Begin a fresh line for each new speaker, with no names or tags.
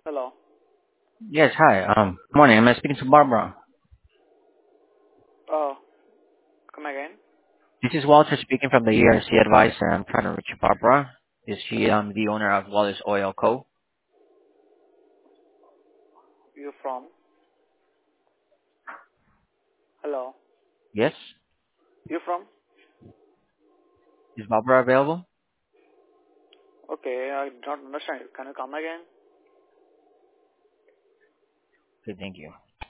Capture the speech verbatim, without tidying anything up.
Hello.
Yes, hi. Um, good morning. Am I speaking to Barbara?
Uh, Come again.
This is Walter speaking from the E R C Advisor. I'm trying to reach Barbara. Is she um the owner of Wallace Oil Co?
You from? Hello.
Yes.
You from?
Is Barbara available?
Okay, I don't understand you. Can you come again?
Okay, thank you.